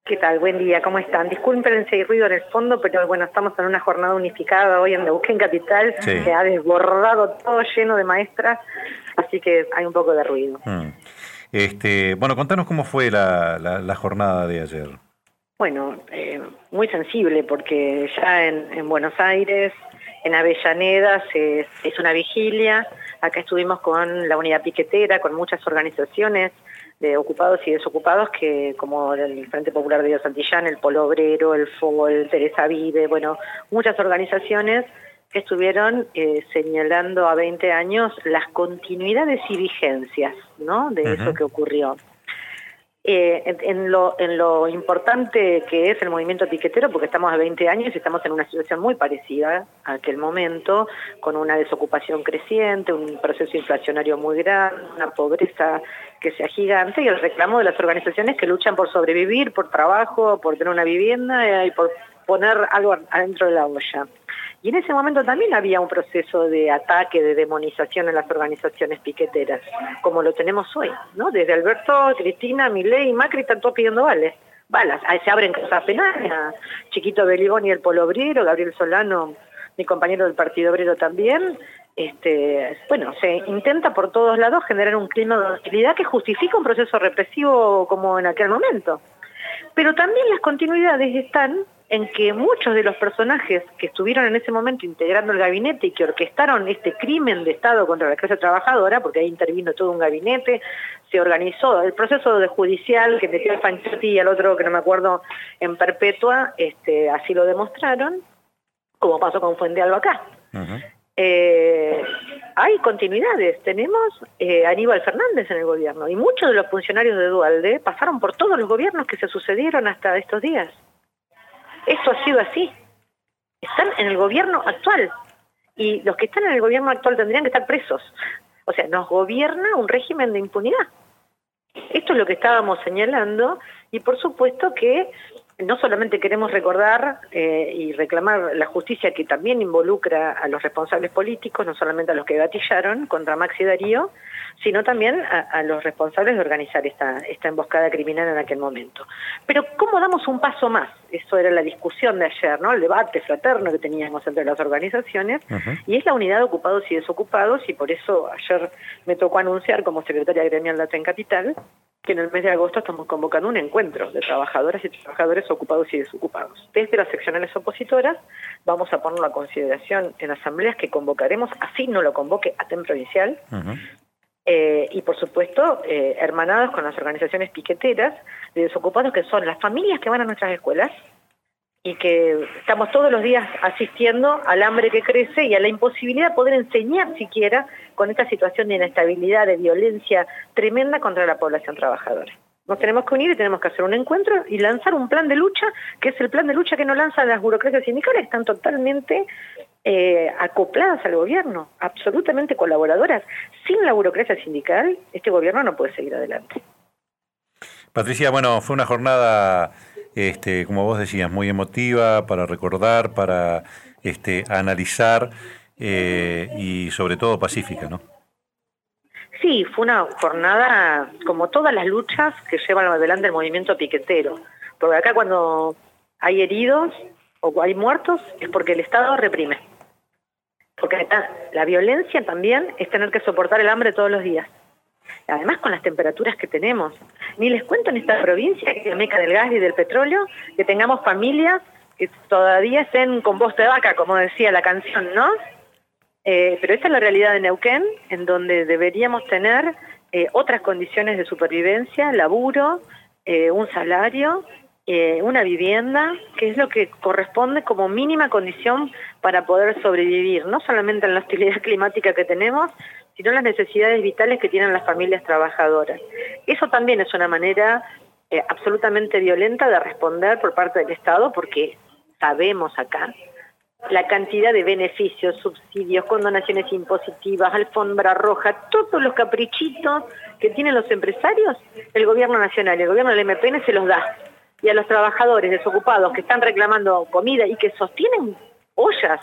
¿Qué tal? Buen día, ¿cómo están? Disculpen si hay ruido en el fondo, pero bueno, estamos en una jornada unificada hoy en Neuquén Capital, Sí. que ha desbordado todo lleno de maestras, así que hay un poco de ruido. Bueno, contanos cómo fue la jornada de ayer. Bueno, muy sensible porque ya en Buenos Aires, en Avellaneda, se hizo una vigilia. Acá estuvimos con la unidad piquetera, con muchas organizaciones de ocupados y desocupados, que como el Frente Popular de Dios Santillán, el Polo Obrero, el FOL, Teresa Vive, bueno, muchas organizaciones que estuvieron señalando a 20 años las continuidades y vigencias, ¿no?, de eso que ocurrió. En lo importante que es el movimiento piquetero, porque estamos a 20 años y estamos en una situación muy parecida a aquel momento, con una desocupación creciente, un proceso inflacionario muy grande, una pobreza que sea gigante, y el reclamo de las organizaciones que luchan por sobrevivir, por trabajo, por tener una vivienda y por poner algo adentro de la olla. Y en ese momento también había un proceso de ataque, de demonización en las organizaciones piqueteras, como lo tenemos hoy, ¿no? Desde Alberto, Cristina, Milei y Macri están todos pidiendo balas. Ahí se abren causas penales, a Chiquito Beliboni y el Polo Obrero, Gabriel Solano, mi compañero del Partido Obrero también. Bueno, se intenta por todos lados generar un clima de hostilidad que justifica un proceso represivo como en aquel momento. Pero también las continuidades están en que muchos de los personajes que estuvieron en ese momento integrando el gabinete y que orquestaron este crimen de Estado contra la clase trabajadora, porque ahí intervino todo un gabinete, se organizó el proceso de judicial que metió al Fanchetti y al otro, que no me acuerdo, en perpetua, así lo demostraron, como pasó con Fuente Alba acá. Hay continuidades, tenemos Aníbal Fernández en el gobierno, y muchos de los funcionarios de Duhalde pasaron por todos los gobiernos que se sucedieron hasta estos días. Esto ha sido así. Están en el gobierno actual. Y los que están en el gobierno actual tendrían que estar presos. O sea, nos gobierna un régimen de impunidad. Esto es lo que estábamos señalando. Y por supuesto que no solamente queremos recordar y reclamar la justicia que también involucra a los responsables políticos, no solamente a los que gatillaron contra Maxi Darío, sino también a los responsables de organizar esta emboscada criminal en aquel momento. Pero ¿cómo damos un paso más? Eso era la discusión de ayer, ¿no? El debate fraterno que teníamos entre las organizaciones, y es la unidad de ocupados y desocupados, y por eso ayer me tocó anunciar como secretaria gremial de Neuquén Capital que en el mes de agosto estamos convocando un encuentro de trabajadoras y trabajadores ocupados y desocupados. Desde las seccionales opositoras vamos a ponerlo a consideración en asambleas que convocaremos, así no lo convoque ATEM provincial, y por supuesto hermanados con las organizaciones piqueteras de desocupados, que son las familias que van a nuestras escuelas y que estamos todos los días asistiendo al hambre que crece y a la imposibilidad de poder enseñar siquiera con esta situación de inestabilidad, de violencia tremenda contra la población trabajadora. Nos tenemos que unir y tenemos que hacer un encuentro y lanzar un plan de lucha, que es el plan de lucha que no lanzan las burocracias sindicales, que están totalmente acopladas al gobierno, absolutamente colaboradoras. Sin la burocracia sindical, este gobierno no puede seguir adelante. Patricia, bueno, fue una jornada, como vos decías, muy emotiva para recordar, para analizar y sobre todo pacífica, ¿no? Sí, fue una jornada como todas las luchas que llevan adelante el movimiento piquetero. Porque acá cuando hay heridos o hay muertos es porque el Estado reprime. Porque acá la violencia también es tener que soportar el hambre todos los días. Además con las temperaturas que tenemos. Ni les cuento en esta provincia, que es la meca del gas y del petróleo, que tengamos familias que todavía estén con voz de vaca, como decía la canción, ¿no? Pero esta es la realidad de Neuquén, en donde deberíamos tener otras condiciones de supervivencia, laburo, un salario, una vivienda, que es lo que corresponde como mínima condición para poder sobrevivir, no solamente en la hostilidad climática que tenemos, sino en las necesidades vitales que tienen las familias trabajadoras. Eso también es una manera absolutamente violenta de responder por parte del Estado, porque sabemos acá la cantidad de beneficios, subsidios, condonaciones impositivas, alfombra roja, todos los caprichitos que tienen los empresarios, el gobierno nacional y el gobierno del MPN se los da. Y a los trabajadores desocupados que están reclamando comida y que sostienen ollas,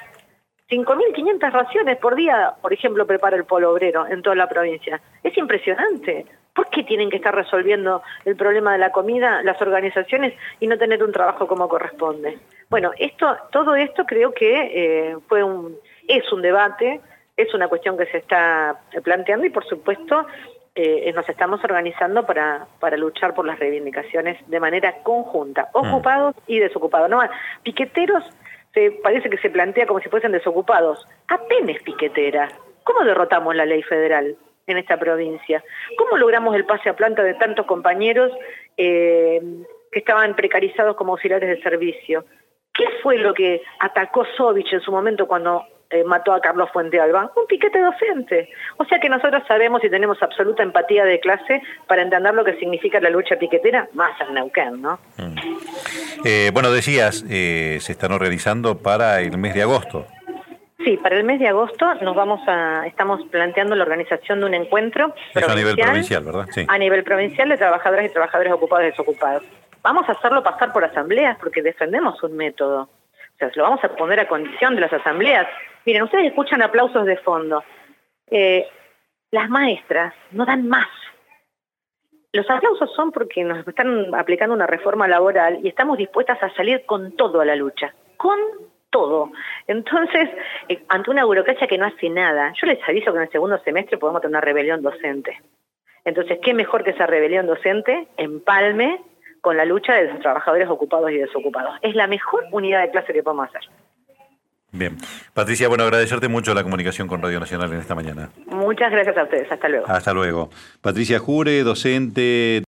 5.500 raciones por día, por ejemplo, prepara el Polo Obrero en toda la provincia. Es impresionante. ¿Por qué tienen que estar resolviendo el problema de la comida las organizaciones y no tener un trabajo como corresponde? Bueno, todo esto creo que es un debate, es una cuestión que se está planteando y por supuesto nos estamos organizando para luchar por las reivindicaciones de manera conjunta, ocupados y desocupados. No, piqueteros parece que se plantea como si fuesen desocupados. Apenas piquetera. ¿Cómo derrotamos la ley federal en esta provincia? ¿Cómo logramos el pase a planta de tantos compañeros que estaban precarizados como auxiliares de servicio? ¿Qué fue lo que atacó Sovich en su momento cuando mató a Carlos Fuentealba? Un piquete docente. O sea que nosotros sabemos y tenemos absoluta empatía de clase para entender lo que significa la lucha piquetera, más en Neuquén, ¿no? Bueno, decías, se están organizando para el mes de agosto. Sí, para el mes de agosto estamos planteando la organización de un encuentro provincial. A nivel provincial, ¿verdad? Sí. A nivel provincial de trabajadoras y trabajadores ocupados y desocupados. Vamos a hacerlo pasar por asambleas porque defendemos un método. O sea, lo vamos a poner a condición de las asambleas. Miren, ustedes escuchan aplausos de fondo. Las maestras no dan más. Los aplausos son porque nos están aplicando una reforma laboral y estamos dispuestas a salir con todo a la lucha. Con todo. Entonces, ante una burocracia que no hace nada, yo les aviso que en el segundo semestre podemos tener una rebelión docente. Entonces, ¿qué mejor que esa rebelión docente empalme con la lucha de los trabajadores ocupados y desocupados? Es la mejor unidad de clase que podemos hacer. Bien. Patricia, bueno, agradecerte mucho la comunicación con Radio Nacional en esta mañana. Muchas gracias a ustedes. Hasta luego. Hasta luego. Patricia Jure, docente